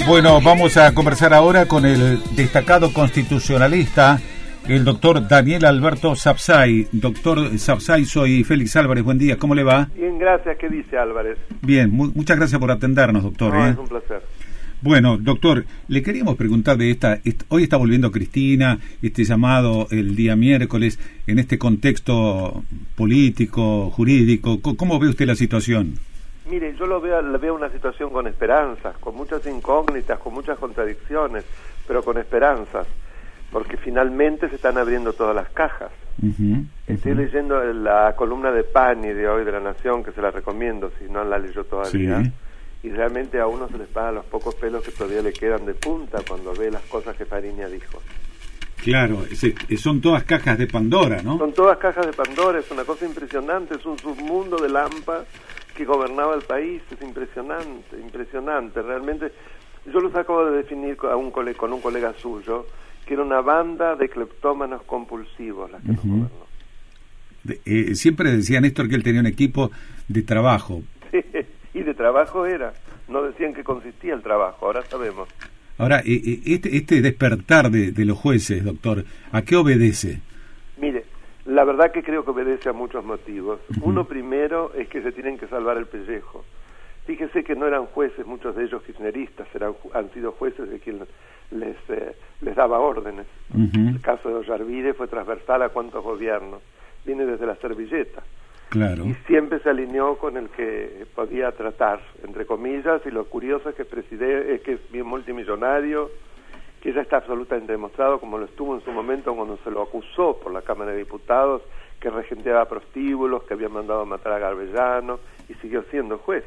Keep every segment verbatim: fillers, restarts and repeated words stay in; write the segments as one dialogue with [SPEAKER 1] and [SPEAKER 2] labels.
[SPEAKER 1] Bueno, vamos a conversar ahora con el destacado constitucionalista, el doctor Daniel Alberto Sapsay. Doctor Sapsay, soy Félix Álvarez, buen día, ¿cómo le va?
[SPEAKER 2] Bien, gracias, ¿qué dice Álvarez?
[SPEAKER 1] Bien, mu muchas gracias por atendernos, doctor.
[SPEAKER 2] No,
[SPEAKER 1] ¿eh?
[SPEAKER 2] es un placer.
[SPEAKER 1] Bueno, doctor, le queríamos preguntar de esta, est hoy está volviendo Cristina, este llamado el día miércoles, en este contexto político, jurídico, ¿cómo ve usted la situación?
[SPEAKER 2] Mire, yo lo veo, le veo una situación con esperanzas, con muchas incógnitas, con muchas contradicciones, pero con esperanzas, porque finalmente se están abriendo todas las cajas. Uh-huh, Estoy uh-huh. leyendo la columna de Pani de hoy de La Nación, que se la recomiendo si no la leyó todavía, sí. Y realmente a uno se les pagan los pocos pelos que todavía le quedan de punta cuando ve las cosas que Fariña dijo.
[SPEAKER 1] Claro, ese, son todas cajas de Pandora, ¿no?
[SPEAKER 2] Son todas cajas de Pandora, es una cosa impresionante, es un submundo de Lampa que gobernaba el país, es impresionante, impresionante, realmente. Yo los acabo de definir con un colega, con un colega suyo, que era una banda de cleptómanos compulsivos la que uh-huh. nos gobernó.
[SPEAKER 1] De, eh, siempre decía Néstor que él tenía un equipo de trabajo.
[SPEAKER 2] Sí, y de trabajo era, no decían que consistía el trabajo, ahora sabemos.
[SPEAKER 1] Ahora, eh, este, este despertar de, de los jueces, doctor, ¿a qué obedece?
[SPEAKER 2] Mire, la verdad que creo que obedece a muchos motivos. Uh-huh. Uno primero es que se tienen que salvar el pellejo. Fíjese que no eran jueces, muchos de ellos kirchneristas, eran, han sido jueces de quien les, eh, les daba órdenes. Uh-huh. El caso de Ollarvide fue transversal a cuantos gobiernos, viene desde la servilleta.
[SPEAKER 1] Claro.
[SPEAKER 2] Y siempre se alineó con el que podía tratar, entre comillas, y lo curioso es que, preside, es, que es bien multimillonario, que ya está absolutamente demostrado, como lo estuvo en su momento cuando se lo acusó por la Cámara de Diputados, que regenteaba prostíbulos, que había mandado a matar a Garbellano, y siguió siendo juez.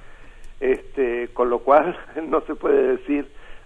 [SPEAKER 2] Este, con lo cual no se puede decir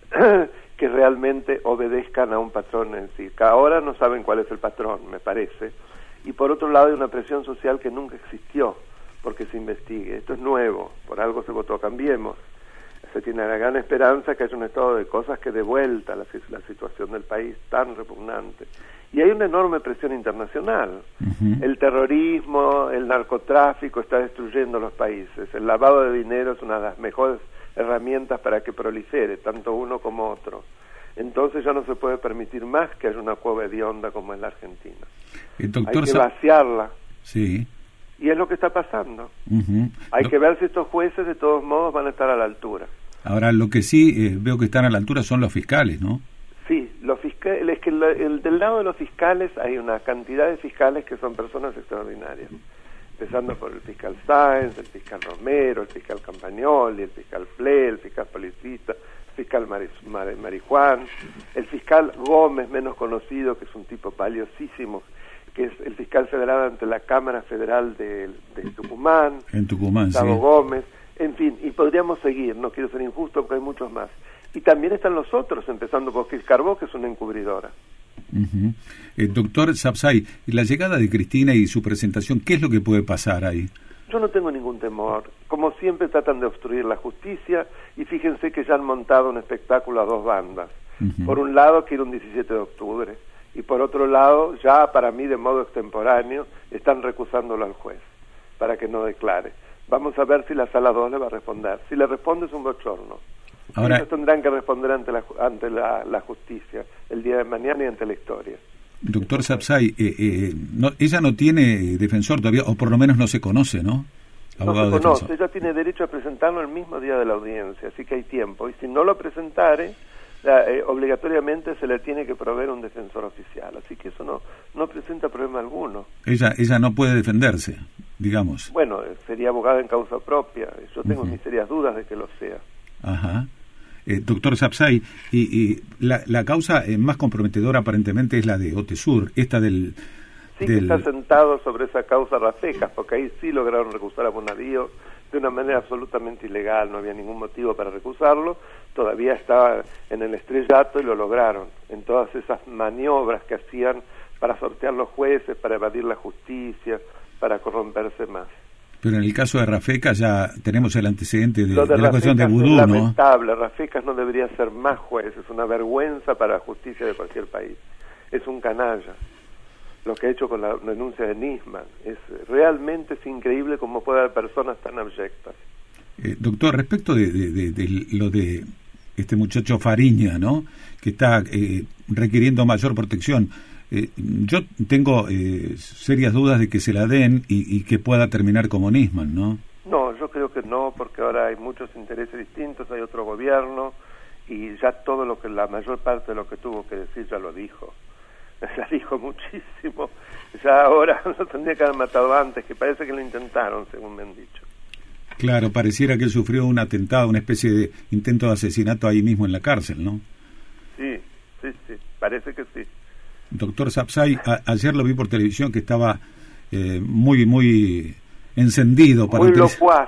[SPEAKER 2] que realmente obedezcan a un patrón en sí. Que ahora no saben cuál es el patrón, me parece. Y por otro lado hay una presión social que nunca existió porque se investigue. Esto es nuevo, por algo se votó Cambiemos. Se tiene la gran esperanza que haya un estado de cosas que dé vuelta a la, la situación del país tan repugnante. Y hay una enorme presión internacional. Uh-huh. El terrorismo, el narcotráfico está destruyendo los países. El lavado de dinero es una de las mejores herramientas para que prolifere, tanto uno como otro. Entonces ya no se puede permitir más que haya una cueva hedionda como es la Argentina.
[SPEAKER 1] El doctor
[SPEAKER 2] Hay que vaciarla.
[SPEAKER 1] Sí.
[SPEAKER 2] Y es lo que está pasando.
[SPEAKER 1] Uh-huh.
[SPEAKER 2] Hay
[SPEAKER 1] Do-
[SPEAKER 2] que ver si estos jueces de todos modos van a estar a la altura.
[SPEAKER 1] Ahora, lo que sí eh, veo que están a la altura son los fiscales, ¿no?
[SPEAKER 2] Sí, los fiscales, es que el, el, del lado de los fiscales hay una cantidad de fiscales que son personas extraordinarias. Empezando por el fiscal Sáenz, el fiscal Romero, el fiscal Campagnoli, el fiscal Ple, el fiscal Policita, el fiscal Mari, Mari, Marijuán, el fiscal Gómez, menos conocido, que es un tipo valiosísimo, que es el fiscal federal ante la Cámara Federal de, de Tucumán,
[SPEAKER 1] en Tucumán,
[SPEAKER 2] Gustavo
[SPEAKER 1] sí.
[SPEAKER 2] Gómez, en fin, y podríamos seguir, no quiero ser injusto porque hay muchos más. Y también están los otros, empezando por Gil Carbó, que es una encubridora.
[SPEAKER 1] Uh-huh. eh, doctor Sapsay, la llegada de Cristina y su presentación, ¿qué es lo que puede pasar ahí?
[SPEAKER 2] Yo no tengo ningún temor. Como siempre tratan de obstruir la justicia y fíjense que ya han montado un espectáculo a dos bandas. Uh-huh. Por un lado quiere un diecisiete de octubre y por otro lado, ya para mí de modo extemporáneo, están recusándolo al juez para que no declare. Vamos a ver si la Sala dos le va a responder. Si le responde es un bochorno. Ahora, ellos tendrán que responder ante la ante la, la justicia el día de mañana y ante la historia.
[SPEAKER 1] Doctor Sapsay, eh, eh, no, ella no tiene defensor todavía, o por lo menos no se conoce, ¿no?
[SPEAKER 2] Abogado no se conoce, defensor. Ella tiene derecho a presentarlo el mismo día de la audiencia, así que hay tiempo. Y si no lo presentare, la, eh, obligatoriamente se le tiene que proveer un defensor oficial. Así que eso no no presenta problema alguno.
[SPEAKER 1] Ella ella no puede defenderse, digamos.
[SPEAKER 2] Bueno, sería abogada en causa propia. Yo tengo uh-huh. mis serias dudas de que lo sea.
[SPEAKER 1] Ajá. Eh, doctor Sapsay, y, y la, la causa eh, más comprometedora aparentemente es la de Otesur, esta del...
[SPEAKER 2] Sí,
[SPEAKER 1] del...
[SPEAKER 2] que está sentado sobre esa causa Rafecas, porque ahí sí lograron recusar a Bonadío de una manera absolutamente ilegal, no había ningún motivo para recusarlo, todavía estaba en el estrellato y lo lograron, en todas esas maniobras que hacían para sortear los jueces, para evadir la justicia, para corromperse más.
[SPEAKER 1] Pero en el caso de Rafecas ya tenemos el antecedente de, de,
[SPEAKER 2] de
[SPEAKER 1] la cuestión de vudú,
[SPEAKER 2] es
[SPEAKER 1] ¿no?
[SPEAKER 2] lamentable, Rafecas no debería ser más juez, es una vergüenza para la justicia de cualquier país, es un canalla. Lo que ha hecho con la denuncia de Nisman, es realmente es increíble cómo puede haber personas tan abyectas.
[SPEAKER 1] Eh, doctor, respecto de, de, de, de lo de este muchacho Fariña, ¿no? Que está eh, requiriendo mayor protección. Eh, yo tengo eh, serias dudas de que se la den y, y que pueda terminar como Nisman, ¿no?
[SPEAKER 2] No, yo creo que no, porque ahora hay muchos intereses distintos, hay otro gobierno y ya todo lo que, la mayor parte de lo que tuvo que decir ya lo dijo. Ya dijo muchísimo. Ya ahora lo tendría que haber matado antes, que parece que lo intentaron, según me han dicho.
[SPEAKER 1] Claro, pareciera que él sufrió un atentado, una especie de intento de asesinato ahí mismo en la cárcel, ¿no?
[SPEAKER 2] Sí, sí, sí, parece que sí.
[SPEAKER 1] Doctor Sapsay, a, ayer lo vi por televisión que estaba eh, muy, muy encendido. Para
[SPEAKER 2] muy
[SPEAKER 1] utilizar...
[SPEAKER 2] locuaz.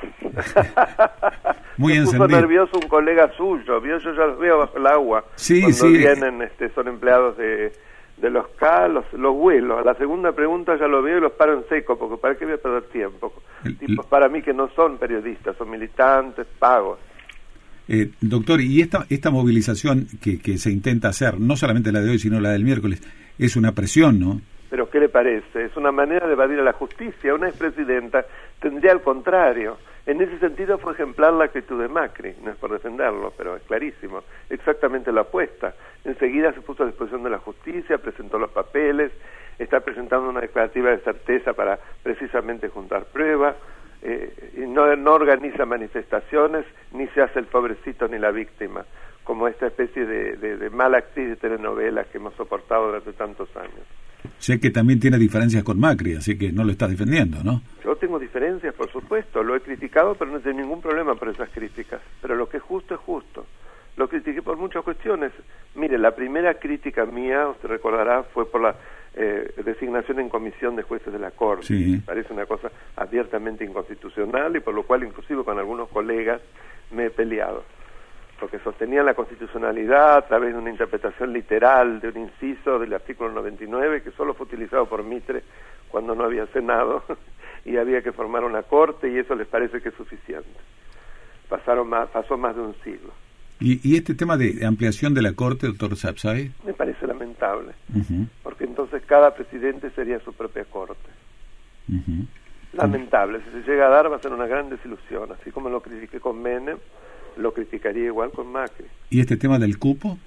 [SPEAKER 1] Muy
[SPEAKER 2] Se
[SPEAKER 1] encendido.
[SPEAKER 2] puso nervioso un colega suyo, ¿vio? Yo ya los veo bajo el agua.
[SPEAKER 1] Sí,
[SPEAKER 2] Cuando
[SPEAKER 1] sí.
[SPEAKER 2] vienen, este, son empleados de, de los C A, los, los vuelos. A la segunda pregunta ya lo veo y los paro en seco, porque ¿para qué voy a perder tiempo?
[SPEAKER 1] El,
[SPEAKER 2] Tipos para mí que no son periodistas, son militantes, pagos.
[SPEAKER 1] Eh, doctor, y esta esta movilización que, que se intenta hacer, no solamente la de hoy, sino la del miércoles, es una presión, ¿no?
[SPEAKER 2] Pero ¿qué le parece? Es una manera de evadir a la justicia. Una expresidenta tendría al contrario. En ese sentido fue ejemplar la actitud de Macri, no es por defenderlo, pero es clarísimo. Exactamente la apuesta. Enseguida se puso a disposición de la justicia, presentó los papeles, está presentando una declarativa de certeza para precisamente juntar pruebas, eh, y no, no organiza manifestaciones, ni se hace el pobrecito ni la víctima, como esta especie de, de, de mala actriz de telenovelas que hemos soportado durante tantos años.
[SPEAKER 1] Sé que también tiene diferencias con Macri, así que no lo estás defendiendo, ¿no?
[SPEAKER 2] Yo tengo diferencias, por supuesto, lo he criticado, pero no tengo ningún problema por esas críticas. Pero lo que es justo es justo. Lo critiqué por muchas cuestiones. Mire, la primera crítica mía, usted recordará, fue por la eh, designación en comisión de jueces de la Corte.
[SPEAKER 1] Sí.
[SPEAKER 2] Parece una cosa abiertamente inconstitucional y por lo cual inclusive con algunos colegas me he peleado. Porque sostenían la constitucionalidad a través de una interpretación literal de un inciso del artículo noventa y nueve que solo fue utilizado por Mitre cuando no había Senado y había que formar una corte y eso les parece que es suficiente. Pasaron más, pasó más de un siglo.
[SPEAKER 1] ¿Y, y este tema de ampliación de la corte, doctor Sapsay?
[SPEAKER 2] Me parece lamentable,
[SPEAKER 1] Uh-huh.
[SPEAKER 2] porque entonces cada presidente sería su propia corte.
[SPEAKER 1] Uh-huh.
[SPEAKER 2] Lamentable, si se llega a dar va a ser una gran desilusión, así como lo critiqué con Menem, lo criticaría igual con Macri.
[SPEAKER 1] ¿Y este tema del cupo?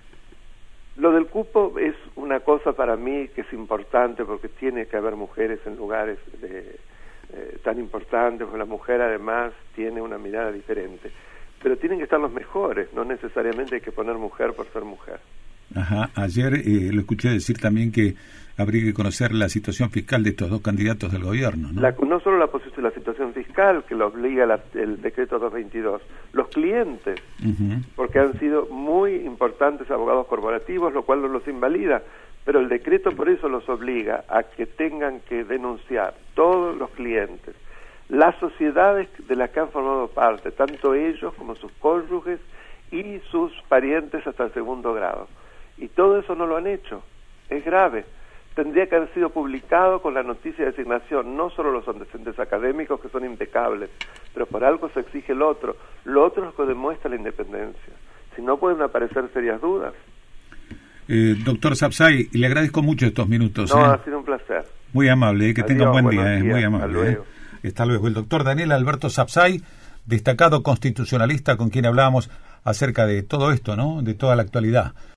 [SPEAKER 2] Lo del cupo es una cosa para mí que es importante porque tiene que haber mujeres en lugares de, eh, tan importantes, porque la mujer además tiene una mirada diferente. Pero tienen que estar los mejores, no necesariamente hay que poner mujer por ser mujer.
[SPEAKER 1] Ajá, ayer eh, lo escuché decir también que habría que conocer la situación fiscal de estos dos candidatos del gobierno, ¿no?
[SPEAKER 2] La, no solo la, posición, la situación fiscal que lo obliga la, el decreto doscientos veintidós, los clientes,
[SPEAKER 1] Uh-huh.
[SPEAKER 2] porque han sido muy importantes abogados corporativos, lo cual no los invalida, pero el decreto por eso los obliga a que tengan que denunciar todos los clientes, las sociedades de las que han formado parte, tanto ellos como sus cónyuges y sus parientes hasta el segundo grado. Y todo eso no lo han hecho. Es grave. Tendría que haber sido publicado con la noticia de designación, no solo los antecedentes académicos que son impecables, pero por algo se exige el otro. Lo otro es lo que demuestra la independencia. Si no, pueden aparecer serias dudas.
[SPEAKER 1] Eh, doctor Sapsay, le agradezco mucho estos minutos.
[SPEAKER 2] No,
[SPEAKER 1] ¿eh?
[SPEAKER 2] ha sido un placer.
[SPEAKER 1] Muy amable, eh, que
[SPEAKER 2] Adiós,
[SPEAKER 1] tenga un buen
[SPEAKER 2] buenos
[SPEAKER 1] día, eh,
[SPEAKER 2] días,
[SPEAKER 1] muy
[SPEAKER 2] hasta
[SPEAKER 1] amable.
[SPEAKER 2] luego.
[SPEAKER 1] Eh. Hasta luego. El doctor Daniel Alberto Sapsay, destacado constitucionalista con quien hablábamos acerca de todo esto, ¿no? De toda la actualidad.